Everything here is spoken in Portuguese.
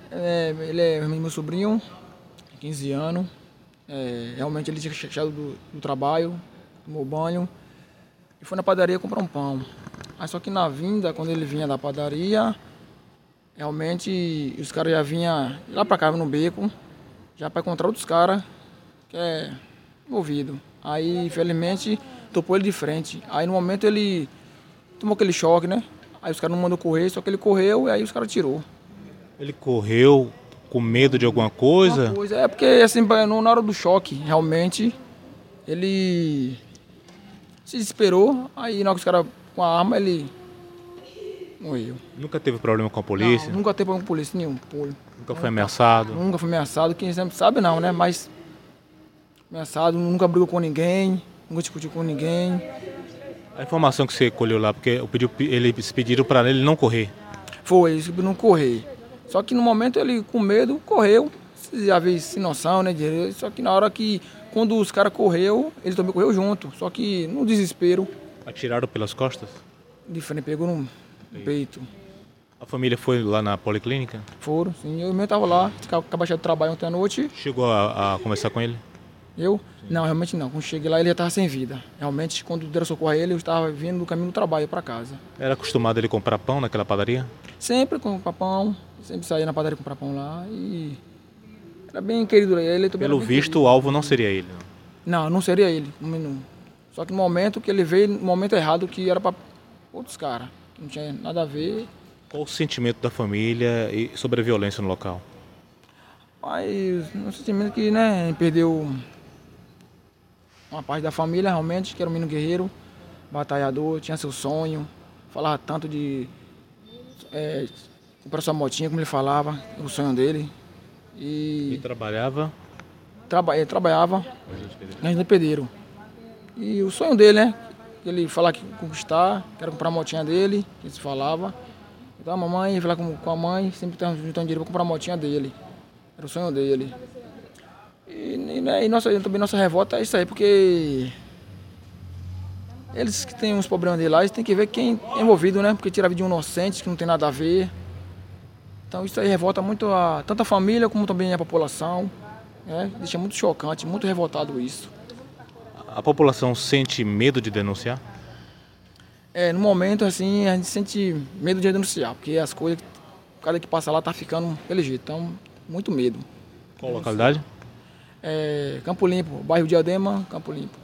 Ele é meu sobrinho, 15 anos. Realmente ele tinha chegado do trabalho, tomou banho e foi na padaria comprar um pão. Aí só que na vinda, quando ele vinha da padaria, realmente os caras já vinham lá pra cá no beco, já para encontrar outros caras que é envolvido. Aí infelizmente topou ele de frente. Aí no momento ele tomou aquele choque, né? Aí os caras não mandou correr, só que ele correu e aí os caras tirou. Ele correu com medo de alguma coisa? Uma coisa, porque assim, na hora do choque, realmente, ele se desesperou, aí na hora que os caras com a arma, ele morreu. Nunca teve problema com a polícia? Não, nunca teve problema com polícia nenhum. Nunca foi ameaçado? Nunca foi ameaçado, quem sempre sabe não, né? Mas ameaçado, nunca brigou com ninguém, nunca discutiu com ninguém. A informação que você colheu lá, porque eles pediram para ele não correr. Foi, eles não correr. Só que no momento ele com medo correu, já veio sem noção, né? Só que na hora que, quando os caras correu, ele também correu junto. Só que no desespero. Atiraram pelas costas? De frente, pegou no peito. A família foi lá na policlínica? Foram, sim. Eu mesmo tava lá, acabei de trabalho ontem à noite. Chegou a conversar com ele? Eu? Não, realmente não. Quando cheguei lá ele já estava sem vida. Realmente, quando deram socorro a ele, eu estava vindo no caminho do trabalho para casa. Era acostumado ele comprar pão naquela padaria? Sempre comprar pão, sempre saía na padaria comprar pão lá e era bem querido ele. Pelo visto, o alvo não seria ele. Não, não seria ele. Não. Só que no momento que ele veio, no momento errado, que era para outros caras, que não tinha nada a ver. Qual o sentimento da família sobre a violência no local? Mas um sentimento que, né, perdeu uma parte da família realmente, que era um menino guerreiro, batalhador, tinha seu sonho, falava tanto de comprar sua motinha, como ele falava, o sonho dele. E trabalhava? Trabalhava na Agente Pedreiro. E o sonho dele, né? Ele falava que conquistar, que era comprar a motinha dele, que ele falava. Então a mamãe ia falar com a mãe, sempre juntando dinheiro para comprar a motinha dele. Era o sonho dele. Também nossa revolta é isso aí, porque eles que têm uns problemas de lá, eles têm que ver quem é envolvido, né? Porque tira a vida de um inocente que não tem nada a ver. Então isso aí revolta muito tanto a família como também a população. Deixa muito chocante, muito revoltado isso. A população sente medo de denunciar? No momento assim, a gente sente medo de denunciar, porque as coisas, cada que passa lá tá ficando daquele jeito, então muito medo. Qual localidade? Campo Limpo, bairro Diadema, Campo Limpo.